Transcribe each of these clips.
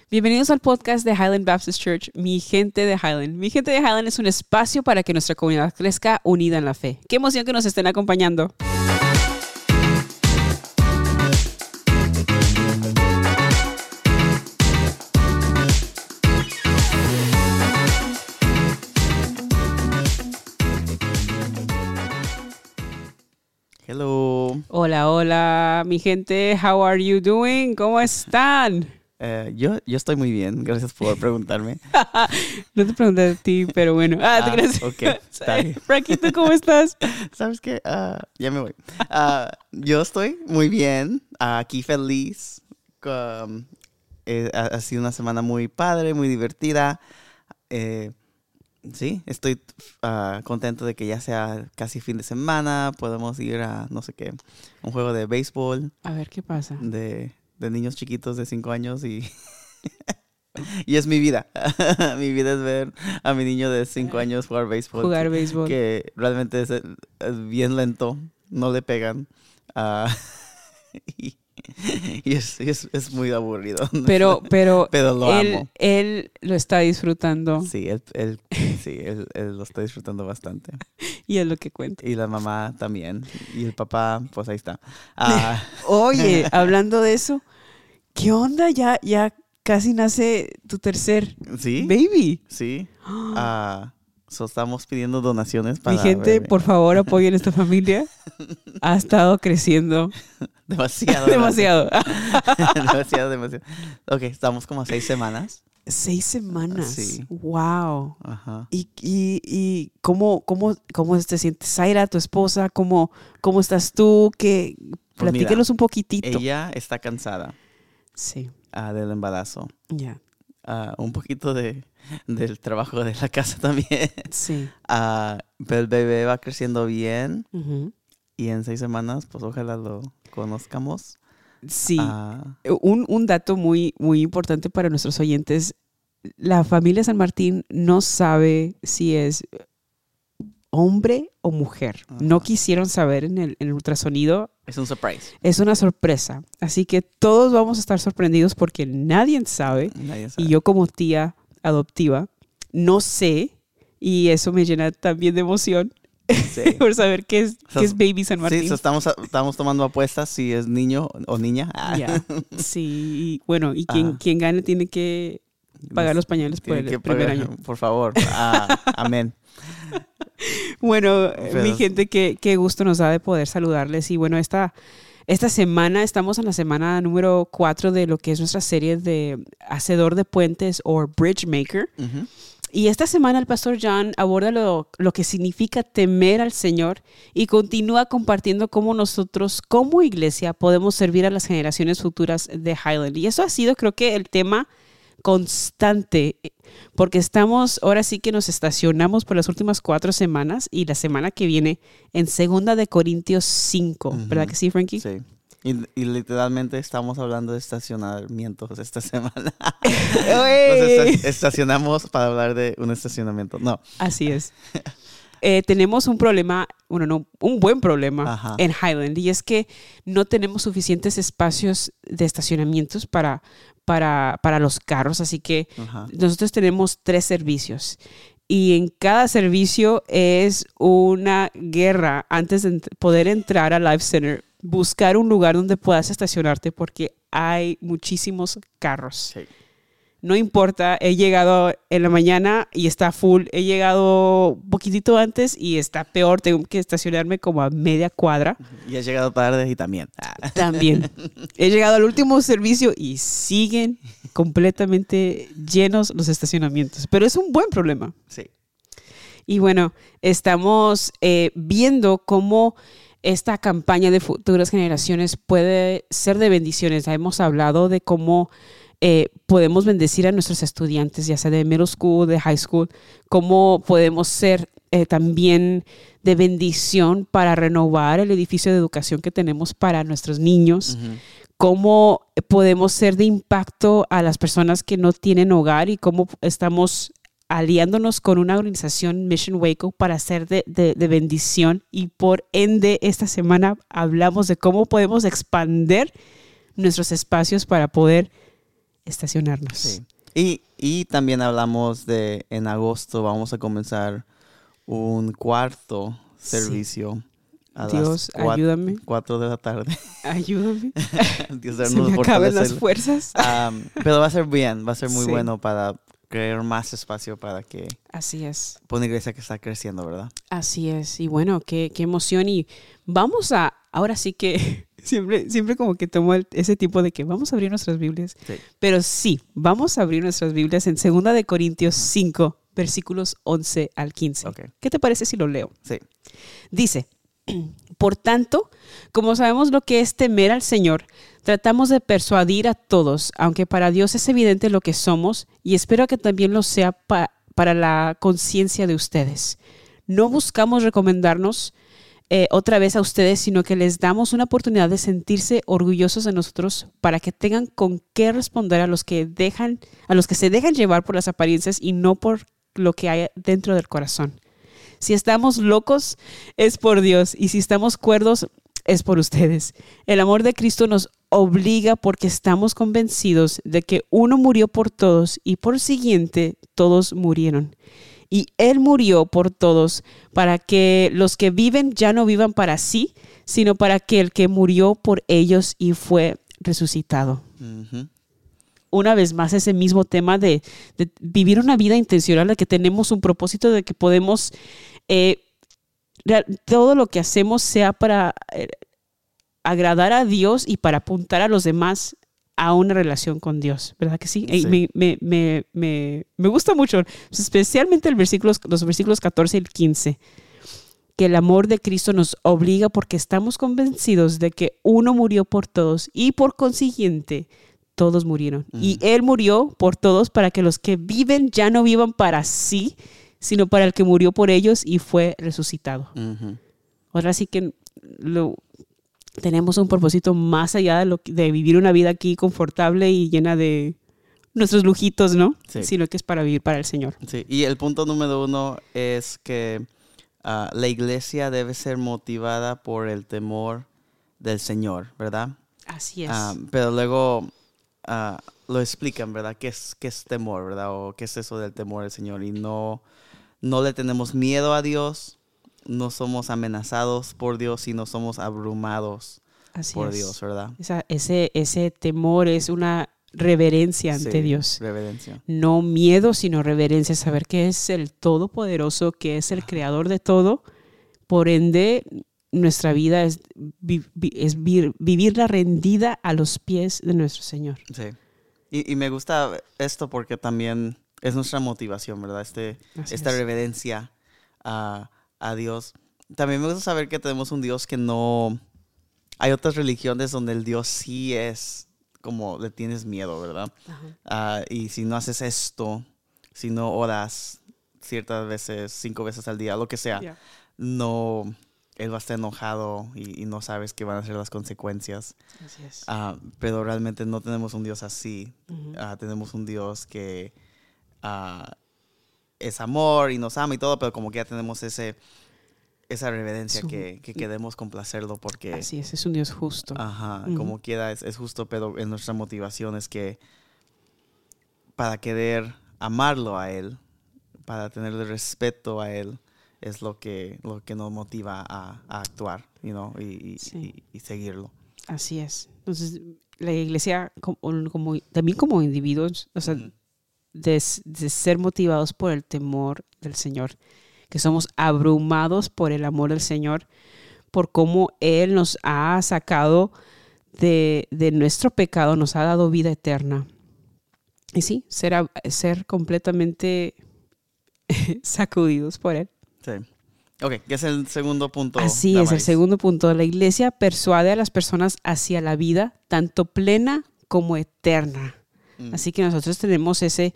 Bienvenidos al podcast de Highland Baptist Church, Mi Gente de Highland. Mi Gente de Highland es un espacio para que nuestra comunidad crezca unida en la fe. Qué emoción que nos estén acompañando. Hello. Hola, hola, mi gente. How are you doing? ¿Cómo están? Yo estoy muy bien, gracias por preguntarme. No te pregunté a ti, pero bueno. Te crees. Ok, está bien. Frankie, ¿tú cómo estás? ¿Sabes qué? Ya me voy. Yo estoy muy bien, aquí feliz. Ha sido una semana muy padre, muy divertida. Sí, estoy contento de que ya sea casi fin de semana. Podemos ir a, no sé qué, un juego de béisbol. A ver, ¿qué pasa? De niños chiquitos de 5 años y es mi vida. Mi vida es ver a mi niño de 5 años jugar béisbol. Jugar béisbol. Que realmente es bien lento, no le pegan. Y es muy aburrido. Pero lo amo. Él lo está disfrutando. Sí, él lo está disfrutando bastante. Y es lo que cuenta. Y la mamá también. Y el papá, pues ahí está. Oye, hablando de eso, ¿qué onda? Ya casi nace tu tercer baby. Sí. Estamos pidiendo donaciones para... Mi gente, por favor, apoyen esta familia. Ha estado creciendo. Demasiado. Demasiado. Demasiado. Ok, estamos como a 6 semanas. 6 semanas. Sí. Wow. Ajá. ¿Y cómo te sientes, Zaira, tu esposa? ¿Cómo estás tú? Platíquenos un poquitito. Ella está cansada. Sí. Del embarazo. Ya. Un poquito del trabajo de la casa también. Sí. Pero el bebé va creciendo bien. Uh-huh. Y en 6 semanas, pues ojalá lo conozcamos. Sí. Un dato muy, muy importante para nuestros oyentes. La familia San Martín no sabe si es hombre o mujer. Uh-huh. No quisieron saber en el ultrasonido. Es un surprise. Es una sorpresa. Así que todos vamos a estar sorprendidos porque nadie sabe. Y yo como tía adoptiva no sé. Y eso me llena también de emoción. Sí. Por saber qué es Baby San Martín. Sí, estamos tomando apuestas si es niño o niña. Yeah. Sí, bueno, y quien gane tiene que pagar los pañales por el primer año. Por favor, amén. Bueno, mi gente, qué gusto nos da de poder saludarles. Y bueno, esta semana, estamos en la semana número 4 de lo que es nuestra serie de Hacedor de Puentes o Bridge Maker. Uh-huh. Y esta semana el pastor John aborda lo que significa temer al Señor y continúa compartiendo cómo nosotros como iglesia podemos servir a las generaciones futuras de Highland. Y eso ha sido, creo que, el tema constante, porque ahora sí que nos estacionamos por las últimas 4 semanas y la semana que viene en 2 de Corintios 5, uh-huh. ¿Verdad que sí, Frankie? Sí. Y literalmente estamos hablando de estacionamientos esta semana. Nos estacionamos para hablar de un estacionamiento. No. Así es. Tenemos un problema, un buen problema. Ajá. En Highland, y es que no tenemos suficientes espacios de estacionamientos para los carros, así que ajá. Nosotros tenemos 3 servicios. Y en cada servicio es una guerra antes de poder entrar al Life Center, buscar un lugar donde puedas estacionarte porque hay muchísimos carros. Sí. No importa, he llegado en la mañana y está full, he llegado un poquitito antes y está peor, tengo que estacionarme como a media cuadra. Y has llegado tarde y también. También. He llegado al último servicio y siguen completamente llenos los estacionamientos, pero es un buen problema. Sí. Y bueno, estamos viendo cómo esta campaña de futuras generaciones puede ser de bendiciones. Hemos hablado de cómo podemos bendecir a nuestros estudiantes, ya sea de middle school, de high school, cómo podemos ser también de bendición para renovar el edificio de educación que tenemos para nuestros niños, uh-huh. Cómo podemos ser de impacto a las personas que no tienen hogar y cómo estamos aliándonos con una organización Mission Waco para ser de bendición, y por ende esta semana hablamos de cómo podemos expandir nuestros espacios para poder estacionarnos. Sí. Y también hablamos en agosto vamos a comenzar un cuarto servicio. Dios, ayúdame. 4 de la tarde. Ayúdame. Dios, se me acaben las fuerzas. Pero va a ser bien, va a ser muy bueno para crear más espacio para que... Así es. Por una iglesia que está creciendo, ¿verdad? Así es. Y bueno, qué emoción. Y vamos ahora sí que siempre como que tomo ese tipo de que vamos a abrir nuestras Biblias. Sí. Pero sí, vamos a abrir nuestras Biblias en 2 de Corintios 5, versículos 11 al 15. Okay. ¿Qué te parece si lo leo? Sí. Dice, por tanto, como sabemos lo que es temer al Señor, tratamos de persuadir a todos, aunque para Dios es evidente lo que somos, y espero que también lo sea para la conciencia de ustedes. No buscamos recomendarnos otra vez a ustedes, sino que les damos una oportunidad de sentirse orgullosos de nosotros para que tengan con qué responder a los que se dejan llevar por las apariencias y no por lo que hay dentro del corazón. Si estamos locos, es por Dios, y si estamos cuerdos, es por ustedes. El amor de Cristo nos obliga porque estamos convencidos de que uno murió por todos y por siguiente todos murieron. Y Él murió por todos para que los que viven ya no vivan para sí, sino para que el que murió por ellos y fue resucitado. Uh-huh. Una vez más, ese mismo tema de vivir una vida intencional, de que tenemos un propósito, de que podemos, todo lo que hacemos sea para agradar a Dios y para apuntar a los demás a una relación con Dios, ¿verdad que sí? Sí. Me gusta mucho, especialmente los versículos 14 y 15, que el amor de Cristo nos obliga porque estamos convencidos de que uno murió por todos y por consiguiente todos murieron. Uh-huh. Y Él murió por todos para que los que viven ya no vivan para sí, sino para el que murió por ellos y fue resucitado. Uh-huh. Ahora sí que tenemos un propósito más allá de vivir una vida aquí confortable y llena de nuestros lujitos, ¿no? Sí. Sino que es para vivir para el Señor. Sí. Y el punto número 1 es que la iglesia debe ser motivada por el temor del Señor, ¿verdad? Así es. Pero luego lo explican, ¿verdad? ¿Qué es temor, ¿verdad? O qué es eso del temor del Señor. Y no le tenemos miedo a Dios, no somos amenazados por Dios, sino somos abrumados por Dios, ¿verdad? Ese temor es una reverencia ante Dios. Reverencia. No miedo, sino reverencia. Saber que es el Todopoderoso, que es el Creador de todo. Por ende, nuestra vida es vivirla rendida a los pies de nuestro Señor. Sí. Y me gusta esto porque también es nuestra motivación, ¿verdad? Esta reverencia a Dios. También me gusta saber que tenemos un Dios que no... Hay otras religiones donde el Dios sí es como le tienes miedo, ¿verdad? Y si no haces esto, si no oras ciertas veces, 5 veces al día, lo que sea, no... Él va a estar enojado y no sabes qué van a ser las consecuencias. Así es. Pero realmente no tenemos un Dios así. Uh-huh. Tenemos un Dios que es amor y nos ama y todo, pero como que ya tenemos esa reverencia que queremos complacerlo porque... Así es un Dios justo. Ajá, uh-huh. Como quiera es justo, pero en nuestra motivación es que para querer amarlo a Él, para tenerle respeto a Él, es lo que nos motiva a actuar, y seguirlo. Así es. Entonces, la iglesia, también como individuos, o sea, uh-huh. de ser motivados por el temor del Señor, que somos abrumados por el amor del Señor, por cómo Él nos ha sacado de nuestro pecado, nos ha dado vida eterna. Y sí, ser completamente sacudidos por Él. Sí. Ok, ¿qué es el segundo punto? Así es, el segundo punto. La iglesia persuade a las personas hacia la vida, tanto plena como eterna. Así que nosotros tenemos ese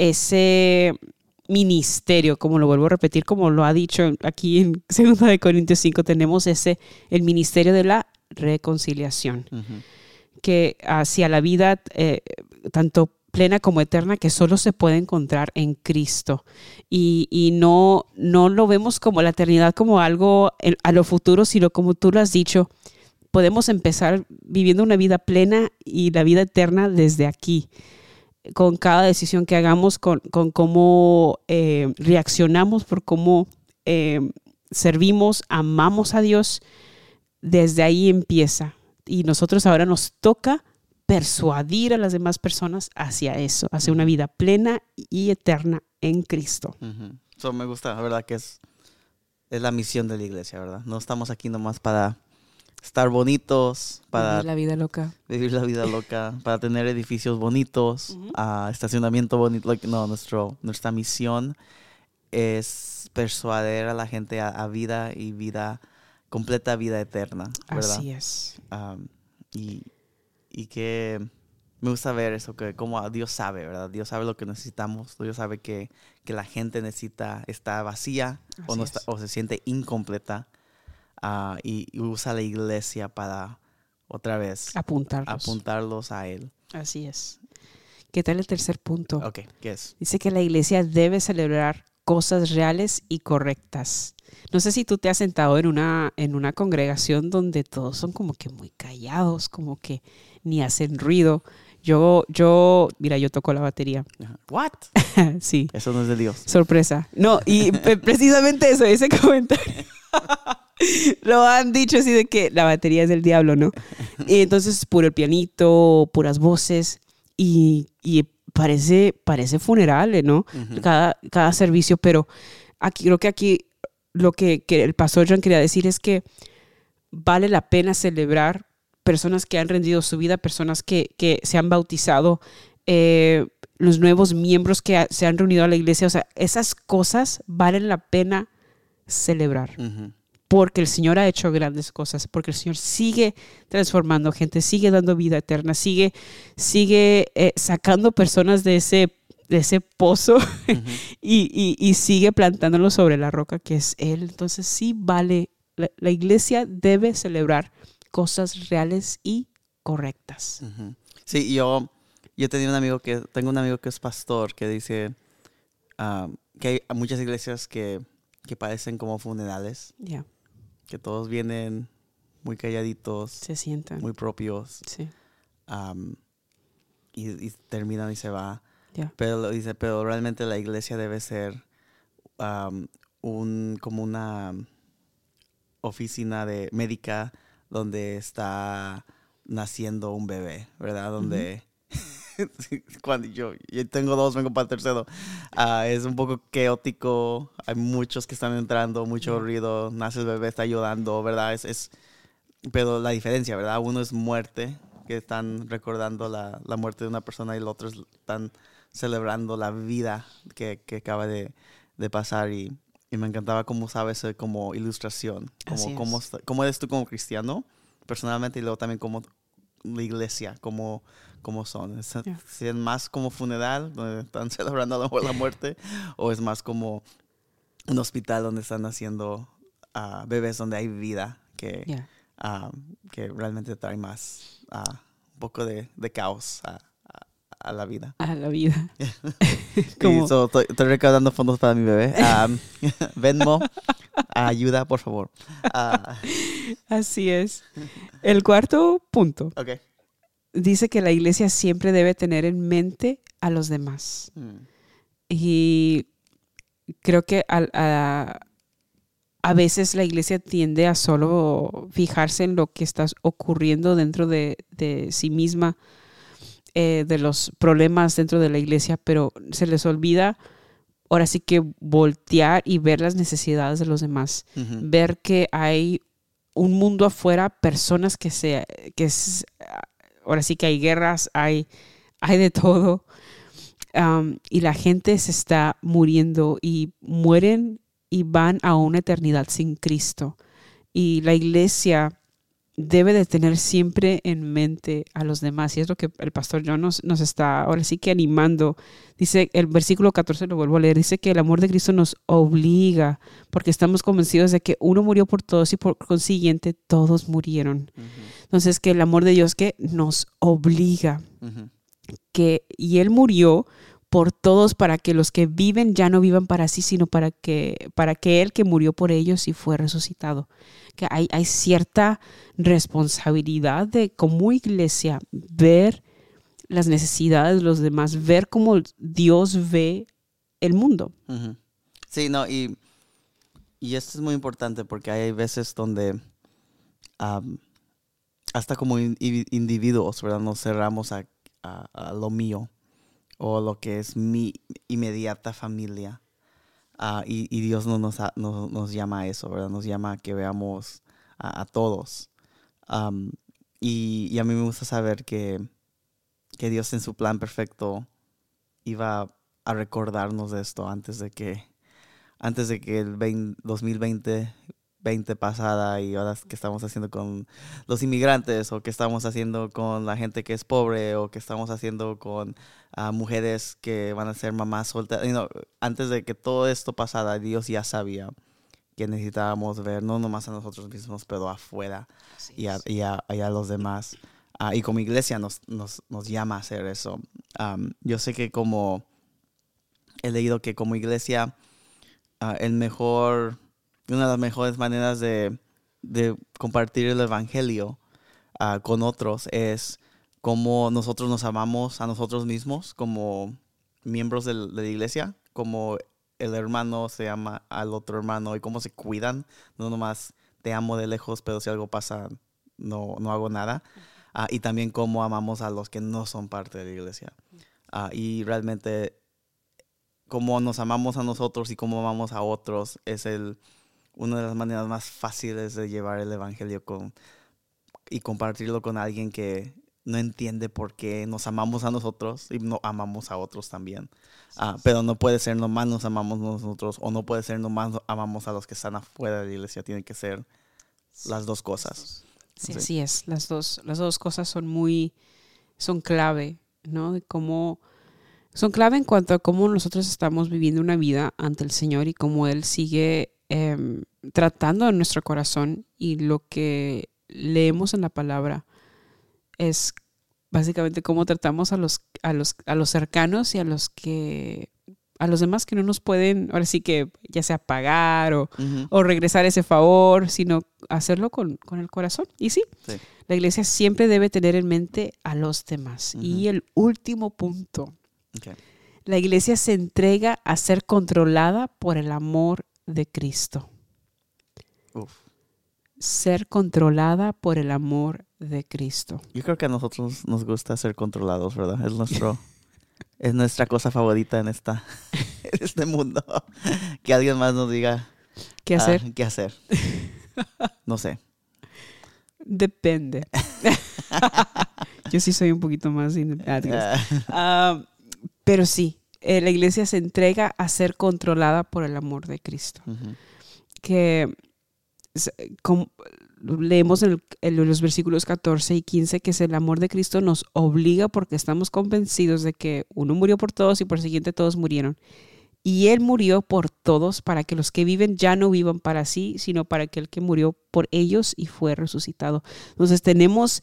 ministerio, como lo vuelvo a repetir, como lo ha dicho aquí en 2 de Corintios 5, tenemos el ministerio de la reconciliación, uh-huh. que hacia la vida tanto plena como eterna, que solo se puede encontrar en Cristo. Y no lo vemos como la eternidad como algo a lo futuro, sino como tú lo has dicho, podemos empezar viviendo una vida plena y la vida eterna desde aquí. con cada decisión que hagamos, con cómo reaccionamos, por cómo servimos, amamos a Dios, desde ahí empieza. Y nosotros ahora nos toca persuadir a las demás personas hacia eso, hacia una vida plena y eterna en Cristo. Eso me gusta, la verdad que es la misión de la iglesia, ¿verdad? No estamos aquí nomás para estar bonitos, para vivir la vida loca, para tener edificios bonitos, estacionamiento bonito. No, nuestra misión es persuadir a la gente a vida y completa vida eterna, ¿verdad? Así es. Y que me gusta ver eso, que como Dios sabe, ¿verdad? Dios sabe lo que necesitamos. Dios sabe que la gente está vacía o se siente incompleta. Y usa la iglesia para otra vez apuntarlos a Él. Así es. ¿Qué tal el tercer punto? Ok, ¿qué es? Dice que la iglesia debe celebrar cosas reales y correctas. No sé si tú te has sentado en una congregación donde todos son como que muy callados, como que ni hacen ruido. Mira, yo toco la batería. ¿What? Sí. Eso no es de Dios. Sorpresa. No, y precisamente eso, ese comentario. Lo han dicho así de que la batería es del diablo, ¿no? Y entonces puro el pianito, puras voces y parece funeral, ¿no? Cada servicio, pero creo que aquí lo que el pastor John quería decir es que vale la pena celebrar personas que han rendido su vida, personas que se han bautizado, los nuevos miembros que se han reunido a la iglesia. O sea, esas cosas valen la pena celebrar. Porque el Señor ha hecho grandes cosas, porque el Señor sigue transformando gente, sigue dando vida eterna, sigue sacando personas de ese pozo y sigue plantándolos sobre la roca que es Él. Entonces sí vale, la iglesia debe celebrar cosas reales y correctas. Sí, yo tengo un amigo que es pastor que dice que hay muchas iglesias que parecen como funerales. Yeah. Que todos vienen muy calladitos. Se sientan. Muy propios. Sí. Y terminan y se va. Yeah. Pero realmente la iglesia debe ser como una oficina médica donde está naciendo un bebé, ¿verdad? Donde cuando yo tengo dos, vengo para el tercero. Es un poco caótico, hay muchos que están entrando, mucho ruido, nace el bebé, está llorando, ¿verdad? Pero la diferencia, ¿verdad? Uno es muerte, que están recordando la muerte de una persona, y el otro están celebrando la vida que acaba de pasar, y me encantaba cómo usaba eso como ilustración, cómo eres tú como cristiano, personalmente, y luego también como la iglesia, como son. Si es más como funeral, donde están celebrando a lo mejor la muerte, o es más como un hospital donde están haciendo bebés, donde hay vida, que realmente trae más un poco de caos a la vida. A la vida. Estoy recaudando fondos para mi bebé. Venmo, ayuda, por favor. Así es. El cuarto punto. Okay. Dice que la iglesia siempre debe tener en mente a los demás. Y creo que a veces la iglesia tiende a solo fijarse en lo que está ocurriendo dentro de sí misma, de los problemas dentro de la iglesia, pero se les olvida ahora sí que voltear y ver las necesidades de los demás. Ver que hay un mundo afuera, personas ahora sí que hay guerras, hay de todo, y la gente se está muriendo y mueren y van a una eternidad sin Cristo. Y la iglesia debe de tener siempre en mente a los demás, y es lo que el pastor John nos está ahora sí que animando. Dice, el versículo 14, lo vuelvo a leer, dice que el amor de Cristo nos obliga, porque estamos convencidos de que uno murió por todos y por consiguiente todos murieron. Entonces, que el amor de Dios que nos obliga, y Él murió por todos, para que los que viven ya no vivan para sí, sino para que Él que murió por ellos y fue resucitado. Que hay cierta responsabilidad de como iglesia ver las necesidades de los demás, ver cómo Dios ve el mundo. Sí, no, y esto es muy importante porque hay veces donde hasta como individuos, ¿verdad? Nos cerramos a lo mío o lo que es mi inmediata familia. Y Dios no nos llama a eso, ¿verdad? Nos llama a que veamos a todos. Y a mí me gusta saber que Dios en su plan perfecto iba a recordarnos de esto antes de que el 2020 pasada y ahora que estamos haciendo con los inmigrantes o que estamos haciendo con la gente que es pobre o que estamos haciendo con mujeres que van a ser mamás solteras. Antes de que todo esto pasara, Dios ya sabía que necesitábamos ver no nomás a nosotros mismos, pero afuera y a los demás. Y como iglesia nos llama a hacer eso. Yo sé que he leído que como iglesia una de las mejores maneras de compartir el evangelio con otros es cómo nosotros nos amamos a nosotros mismos como miembros de la iglesia, como el hermano se ama al otro hermano y cómo se cuidan. No nomás te amo de lejos, pero si algo pasa no hago nada. Y también cómo amamos a los que no son parte de la iglesia. Y realmente cómo nos amamos a nosotros y cómo amamos a otros es una de las maneras más fáciles de llevar el evangelio y compartirlo con alguien que no entiende por qué nos amamos a nosotros y no amamos a otros también. Pero no puede ser nomás nos amamos nosotros o no puede ser nomás amamos a los que están afuera de la iglesia. Tienen que ser las dos cosas. Sí, así es. Las dos cosas son clave, ¿no? Son clave en cuanto a cómo nosotros estamos viviendo una vida ante el Señor y cómo Él sigue tratando en nuestro corazón, y lo que leemos en la palabra es básicamente cómo tratamos a los cercanos y a los demás que no nos pueden, ahora sí que ya sea pagar o regresar ese favor, sino hacerlo con el corazón. Y sí, la iglesia siempre debe tener en mente a los demás. Y el último punto, la iglesia se entrega a ser controlada por el amor de Cristo. Ser controlada por el amor de Cristo. Yo creo que a nosotros nos gusta ser controlados, ¿verdad? Es nuestra cosa favorita en este mundo. Que alguien más nos diga ¿qué hacer? ¿Qué hacer? No sé. Depende. Yo sí soy un poquito más pero sí, la iglesia se entrega a ser controlada por el amor de Cristo. Que como leemos en los versículos 14 y 15 que es el amor de Cristo nos obliga porque estamos convencidos de que uno murió por todos y por siguiente todos murieron. Y Él murió por todos para que los que viven ya no vivan para sí, sino para aquel que murió por ellos y fue resucitado. Entonces tenemos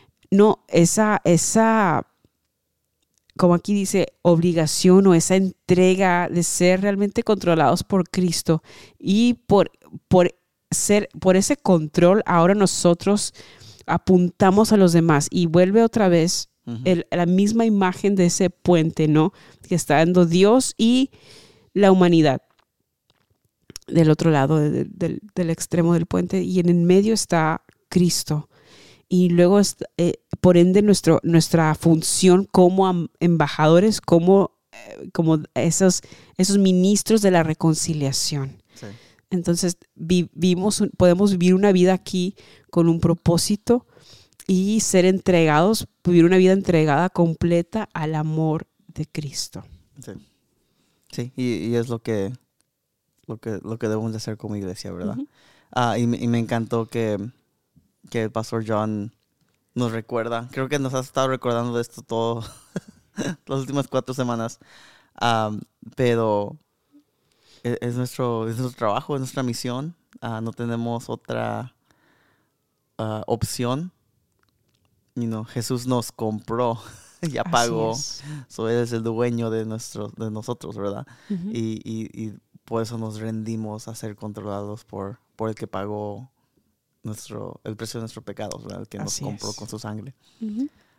esa como aquí dice, obligación o esa entrega de ser realmente controlados por Cristo, y por ese control ahora nosotros apuntamos a los demás, y vuelve otra vez la misma imagen de ese puente, ¿no? Que está dando Dios y la humanidad del otro lado del extremo del puente, y en el medio está Cristo. Y luego, por ende, nuestra función como embajadores, como esos ministros de la reconciliación. Sí. Entonces, podemos vivir una vida aquí con un propósito y ser entregados, vivir una vida entregada completa al amor de Cristo. Sí, sí, y es lo que debemos de hacer como iglesia, ¿verdad? Y me encantó que el pastor John nos recuerda. Creo que nos ha estado recordando de esto todo las últimas 4 semanas. Pero es nuestro trabajo, es nuestra misión. No tenemos otra opción. Jesús nos compró, ya pagó. So, Él es el dueño de nosotros, ¿verdad? Y por eso nos rendimos a ser controlados por el que pagó el precio de nuestro pecado, ¿verdad? El que nos compró con su sangre.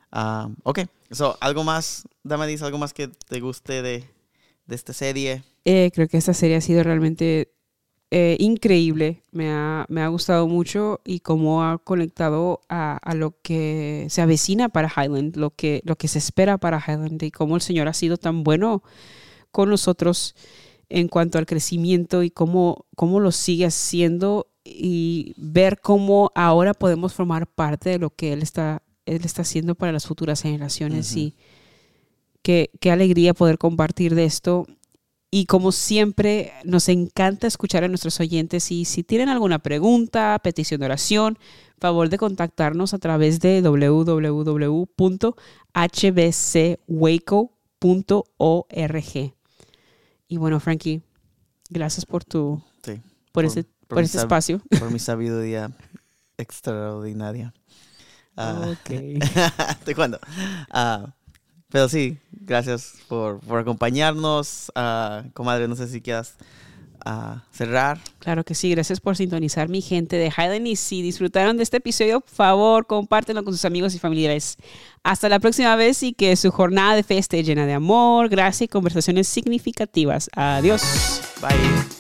Ok, algo más, Damaris, algo más que te guste de esta serie. Creo que esta serie ha sido realmente increíble. Me ha gustado mucho y cómo ha conectado a lo que se avecina para Highland, lo que se espera para Highland y cómo el Señor ha sido tan bueno con nosotros en cuanto al crecimiento y cómo lo sigue haciendo, y ver cómo ahora podemos formar parte de lo que Él está haciendo para las futuras generaciones. Y qué alegría poder compartir de esto. Y como siempre, nos encanta escuchar a nuestros oyentes, y si tienen alguna pregunta, petición de oración, favor de contactarnos a través de www.hbcwaco.org. Y bueno, Frankie, gracias por este espacio. Por mi sabiduría extraordinaria. Okay. ¿De cuándo? Pero sí, gracias por acompañarnos. Comadre, no sé si quieras cerrar. Claro que sí, gracias por sintonizar, mi gente de Highland. Y si disfrutaron de este episodio, por favor, compártenlo con sus amigos y familiares. Hasta la próxima vez, y que su jornada de fe esté llena de amor, gracia y conversaciones significativas. Adiós. Bye.